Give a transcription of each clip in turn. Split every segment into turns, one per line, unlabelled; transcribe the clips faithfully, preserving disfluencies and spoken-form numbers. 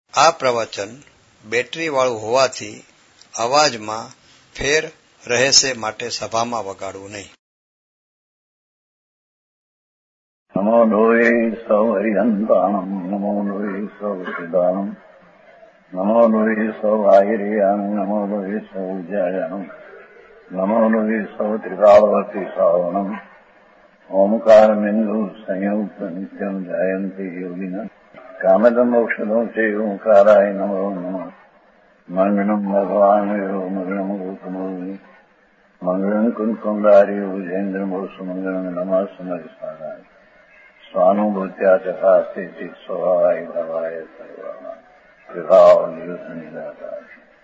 આ પ્રવચન બેટરીવાળું હોવાથી અવાજમાં ફેર રહેશે, માટે સભામાં વગાડવું નહીં.
નમો લોહે સૌ હરિહંતાણમ, નમો લોહે સૌ સિદ્ધાણમ, નમો લોહે સૌ આયર્યાન, નમો લોહે સૌ જયાનમ, નમો લોહે સૌ ત્રિકાળવતી શ્રાવણમ, ઓમકાર બિંદુ સંયુક્ત નિત્યમ જાયંતી યોગિના કામદમ મોક્ષદો છે ઓંકારાય નમો નમઃ. મંગળમ ભગવાન મંગળમ ગૌતમોની મંગળમ કુંકુંડારી વિજેન્દ્રમોસુ મંગળમ નમઃ સમયસારાય સ્વાનુભૂત્યા ચકાસ્તે ચિત સ્વભાવાય ભવાય સર્વા વિભાવ નિયુત નિરાકાર.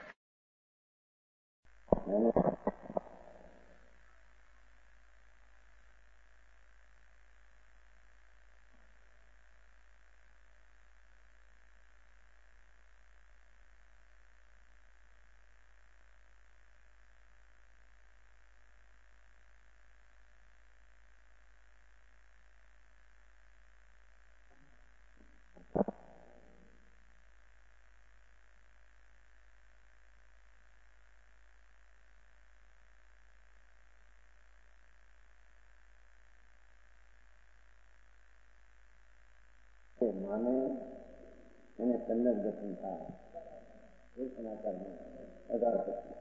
માને એને કન્નડ દર્શન થાય એ સમાચાર અઢાર પછી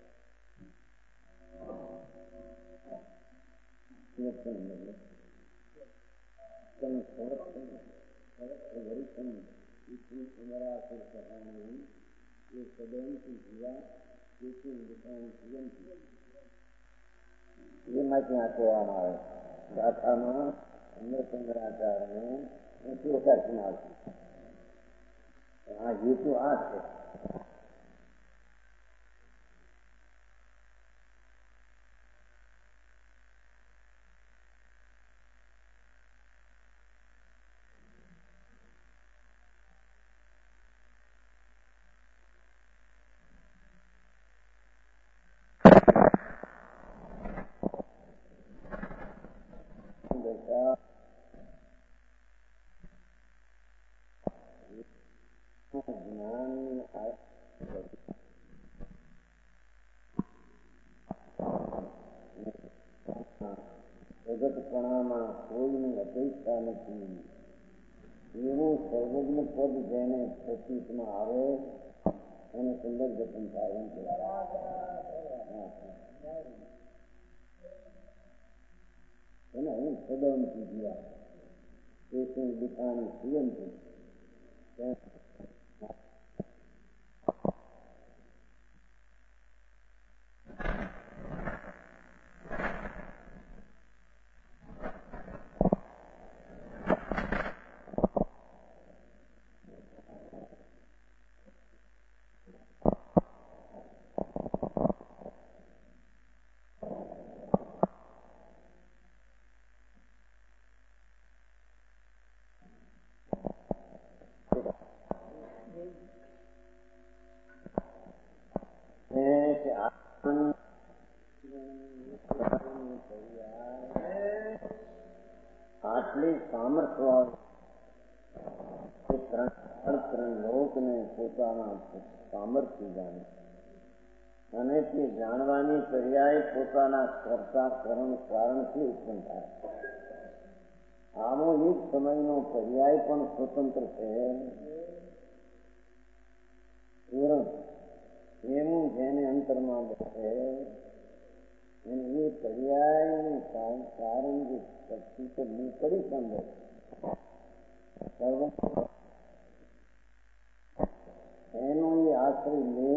એમાં ત્યાં કહેવામાં આવે ગાથામાં અન્નચંદ્રાચાર્યને આ હેતુ આ છે. જગતપણામાં કોઈની અપેક્ષા નથી એવું સર્વજ્ઞ પદ જેને પ્રતીતમાં આવે એને સુંદર દર્શન થાય. એને હું સદંતી ગયા તે શું દીપાની સુયંતી આટલી સામર્થ્ય ત્રણ લોકને પોતાના સામર્થ્ય જાણે અને તે જાણવાની પર્યાય પોતાના કરતા કરણ કારણથી ઉત્પન્ન થાય. સામૂહિક સમયનો પર્યાય પણ સ્વતંત્ર છે. એવું જેને અંતરમાં બેસે એને એ પર્યાયનું કારણ જે શક્તિ તો નીકળી સંભવ એનો એ આશ્રય લે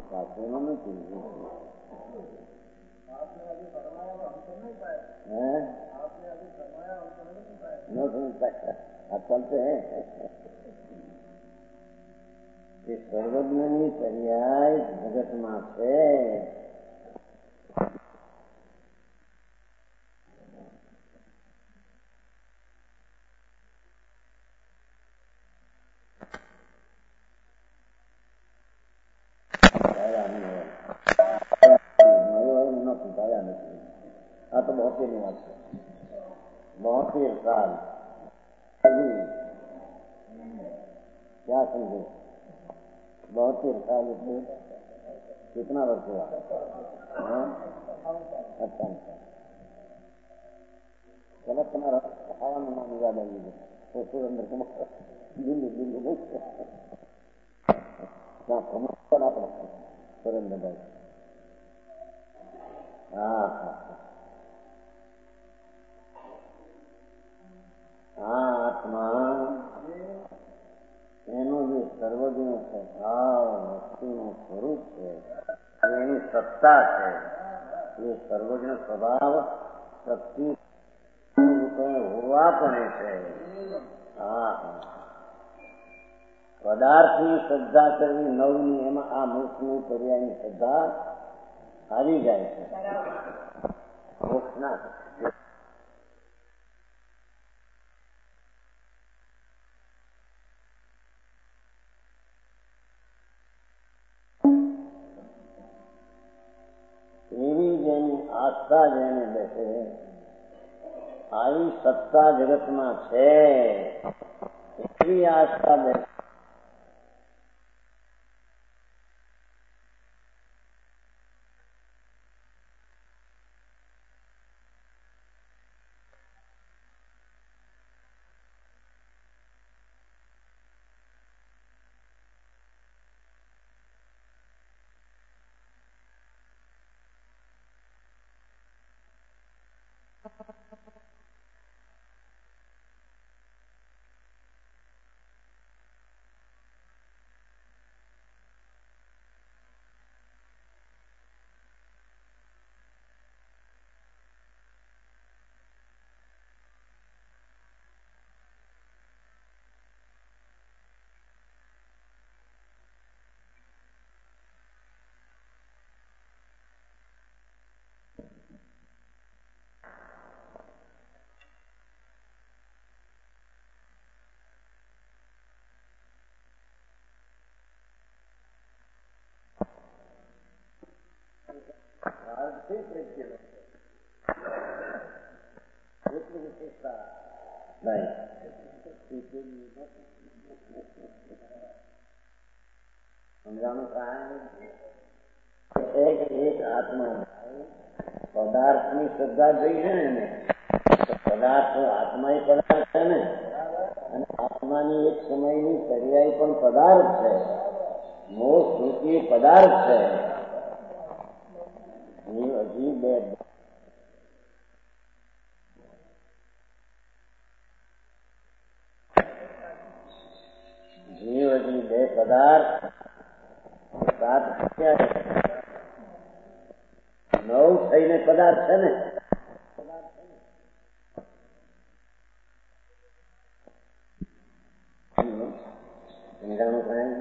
સાચેનો નથી. એ સર્વજ્ઞની પર્યાય જગતમાં છે. આ તો બોતેર ની વાત છે. બોતેર સાલ ક્યાં સમજે? બોતેર साल એટલે कितना वर्ष हुआ? अच्छा चलो तुम्हारा खाવાનું નામ યાદ આવી ગયું તો સુરેન્દ્ર કુમાર દિલ્હી દિલ્હી બહુ પ્રમોશન આપણે સુરેન્દ્રભાઈ. હા હા આ આત્મા એનો જે સર્વજ્ઞ સ્વભાવ વસ્તુનું સ્વરૂપ છે, એની સત્તા છે. એ સર્વજ્ઞ સ્વભાવ શક્તિ હોવા પણ છે. હા પદાર્થની શ્રદ્ધા કરવી નવની, એમાં આ મોક્ષની પર્યાયની શ્રદ્ધા આવી જાય છે. મોક્ષના એવી જેની આસ્થા જેને બેસે, આવી સત્તા જગતમાં છે. એવી આસ્થા બેસે એટલી વિશેષતા નહીં. સમજાણું કાંઈ એક આત્મા પદાર્થની શ્રદ્ધા જોઈ છે ને, પદાર્થ આત્મા એ પદાર્થ છે ને, અને આત્માની એક સમયની પર્યાય પણ પદાર્થ છે. મોક્ષ રૂપી પદાર્થ છે. હજી બે જીવ હજી બે પદાર્થ સાત નવ થઈને પદાર્થ છે ને. સમજાણું કાંઈ?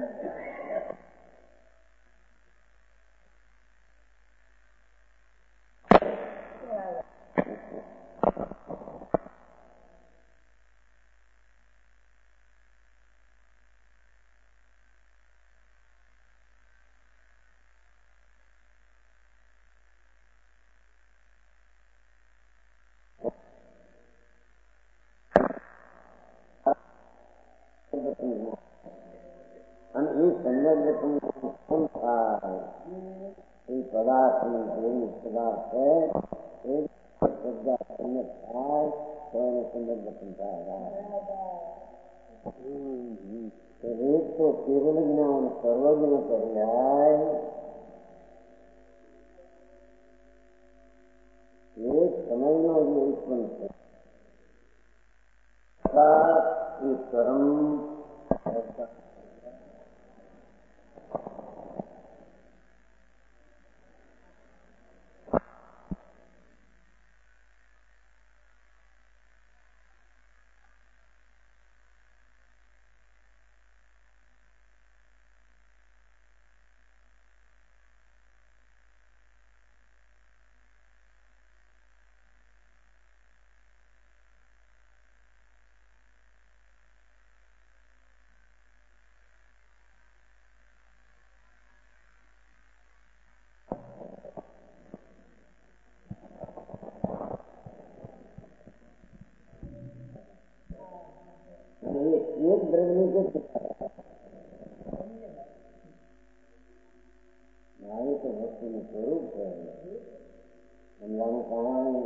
અને એ સંદર્ભ થાય એ પદાર્થ જેવી પદાર્થ છે એ શ્રદ્ધા તમને થાય તો એને સંદર્ભ થાય. એક તો કેવલ જ્ઞાન સર્વજ્ઞ પર્યાય એક સમયનો જે ઉત્પન્ન છે. એ કર્મ મારે તો વસ્તુનું સ્વરૂપ છે સમજાનું કારણ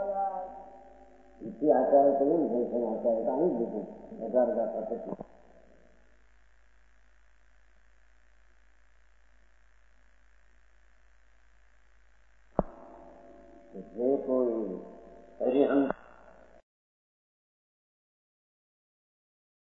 ઇતિ આચાર્ય કર્યું ને જૈસન આચાર્ય તો આવી જ દીધું હજાર હજાર પદ્ધતિ જે કોઈ હરિહંસ